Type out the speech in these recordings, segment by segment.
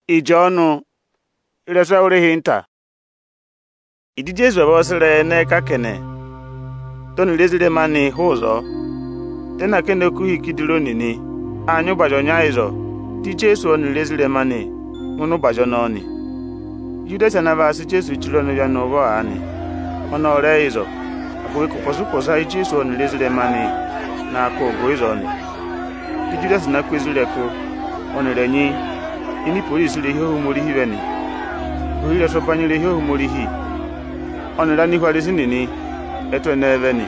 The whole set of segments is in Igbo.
ije ọnụ iresa ore hinta idi Jesu abosire n'eka kene toni lezire mani huzo tena kene kuhi kidiro nini anyu bajo nyaizo ti Jesu oni lezire mani unu bajo noni Judas anavasi Jesu chilono ya novo ani ona ore izo akuwe kuposa Jesu oni lezire mani na akogo izo ni ti Judas na kwezire ko oni renyi ini polisi le hiyo humurihi beni uhile sopanyile hiyo humurihi onira ni hwalisi nini eto neveni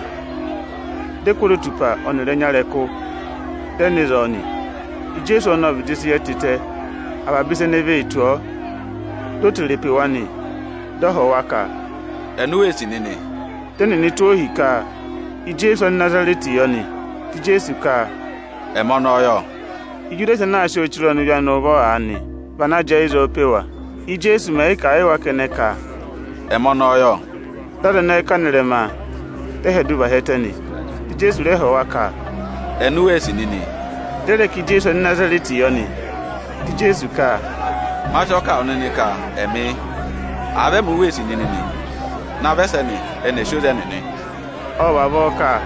dekolo tupa onira nyareko denizoni Jesu ono bidisi etite ababise neve ituo dotelepe wani doho waka enuwesi nini tenini tohika Jesu Nazareti yoni ti Jesu ka emono yo Judas na asho chironu ya novo ani bana jeizo pewa Jesu mai kai wa keneka emono yo dada na kanirema teheduba hetani Jesu leho waka enuwesi nini dele ki Jesu Nazareti yoni ti Jesu ka macho ka onini ka emi ave mu wesi nini na veseni ene shoze nini o babo ka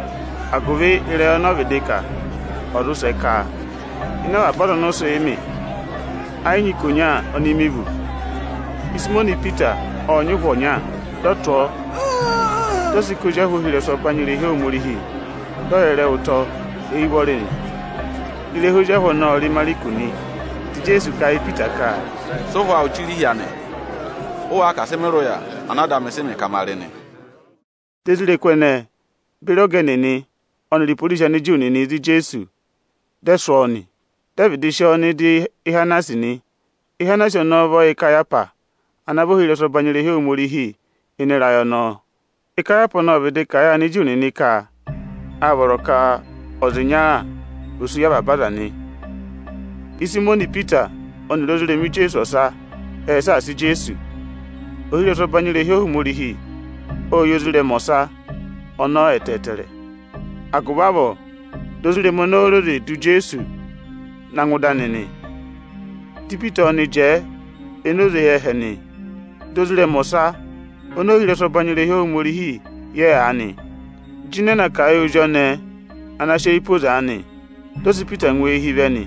aguvi ile ono vidika oduse ka ina aboro no so emi ayi konya onimivu Simoni Peter onyuhonya dotọ tosi koja hohire so panyire he omurihi doyere uto eibore ile hoja ho na ori malikuni ti Jesu kai Peter ka so wa uchiri yane o aka semero ya anada meseme kamarene tezile kwene birogeneni onri polisi ni juni ni di Jesu desoni David shoni di ihanasini ihanasio novo ikayapa anabohire so banyire he omurihi inerayo no ikayapa no bede kaya ni juni ni ka aboroka ozinya usu ya babadani Simoni Peter onilozule mi Jesu sa esa si Jesu ohire so banyire he omurihi o yozule mosa ono etetere agubabo dozule monoro de du Jesu na ngudanini ti Peter oni je enoze ye heni dozule mosa ono hire so banyire he omurihi ye ani jine na kayo jone anashe ipoza ani dosi Peter nwe hiveni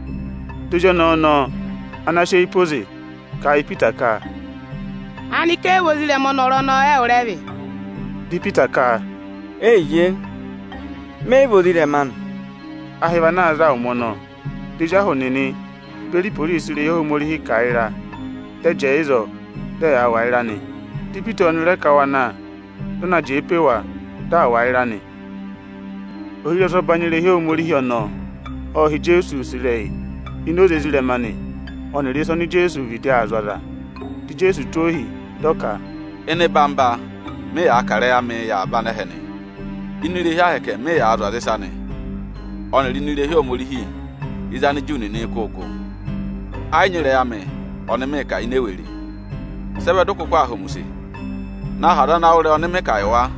dojo no anashe ipoze kai Peter ka ani ke wozile monoro no e orevi di Peter ka eye me wozile man ahiva na za umono deja honini beri polisi le yo morihi kaira teje izo de ya wairani di Peter onire kawana dona jepewa da wairani ohire so banyire he omorihi ono o hi Jesu sire inoze zile mani onire so ni Jesu vide azwada di Jesu tohi doka ene bamba me ya akare ya me ya banehene inire ya heke me ya azwade sane onire nire he omorihi izani juni ni koko anyere ya me onime ka ineweri sebe dokokwa ahumusi na hada na ore onime ka iwa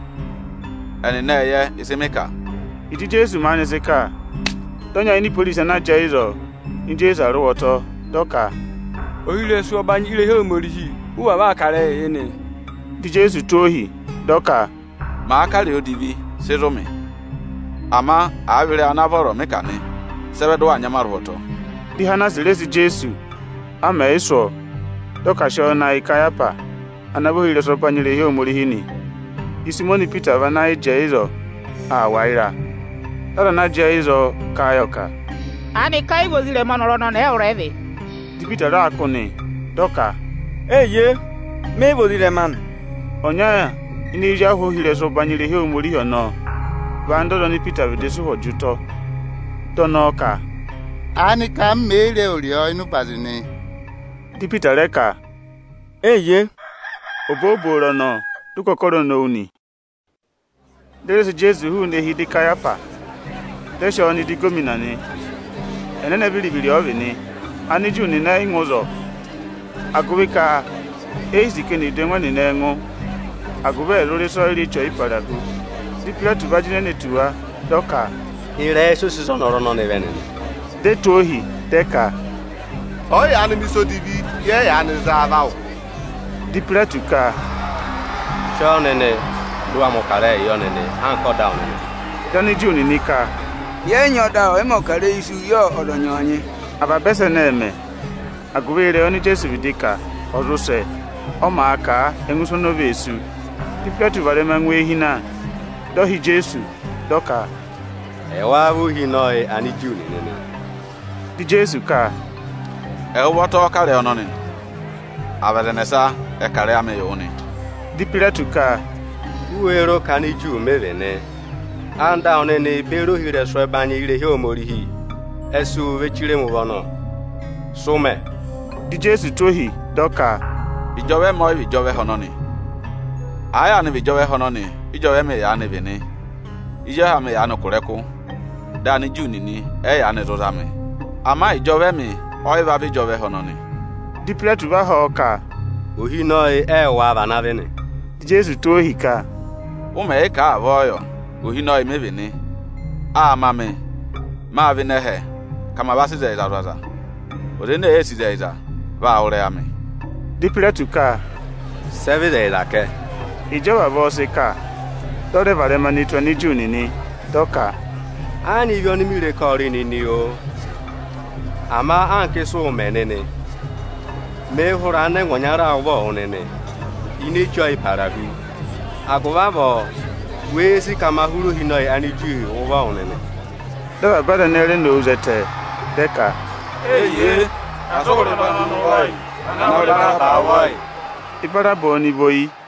ene na ye isemeka iti Jesu mani seka tonya ini polisi na jaizo ni Jesu aruwoto doka ohile so banyire he omorihi uwa ba kare ene di Jesu tohi doka ma akare odivi sezomi ama awire anavoro mekane sebe do anyama ruwoto di hana silesi Jesu ama iso doka shona ikayapa anabohile so banyire he omorihi ni Simoni Peter vana jeizo waira tara na jeizo kayoka ani kai wozile monoro no e orevi di Peter akuni doka eye me wozile man onya ini ja ho hile so banyire he omorihi no bando ni Peter videsu hojuto donoka ani ka mmele orio inu bazini di Peter leka eye oboboro no dukokoro no uni There's Jesu who ne hidi kayapa desha oni di gomina ni enene bilibili ovini ani ju ni na ingozo agubika ezike ni denwa ni na engo agube lori so iri cho iparagu di Pilatu vagine ne tuwa doka ire so si sonoro no ne venen de tohi deka o ya ni miso divi ye ya ni za ba o di Pilate ka cho nene duwa mo kare yo nene anko down nene dani Juu ni ka ye nyoda o mo kare isu yo odonyo anyi ababese na eme agubere oni Jesu bidika oruse ọma aka enguso no besu di Pilate bare manwe hina dohi Jesu doka ewa bu hinoi ani Juu ni nene di Jesu ka woto kare ononi abadenesa e kare ame yoni di Pilate ka uero kani Juu mevene anda onene bero hire so banye ire he omorihi esu vechire mu bono sume di Jesu tohi doka ijowe mo ijowe hononi aya ni ijowe hononi ijowe me ya ni bini ije ha me ya no kureku dani Juu ni e ya ni rozame ama ijowe mi oiva bi ijowe hononi di Pilate ba hoka ohinoi wa bana bene di Jesu tohi ka ume ka avoyo ohinoi me bini ama me ma bine he kama basi za roza odene esi za ba ore ame di Pilate ka seve de la ke ijoba bose ka dore bare mani twani Juu ni doka ani yo ni mire kori ni o ama anke so menene me horane ngonyara obo onene ini choi paragu agobabo wezi kama huru hinoi ani Juu obo onene dore bare nere no zete deka eye asogore bana no wai ana ore ba wai ibara boni boyi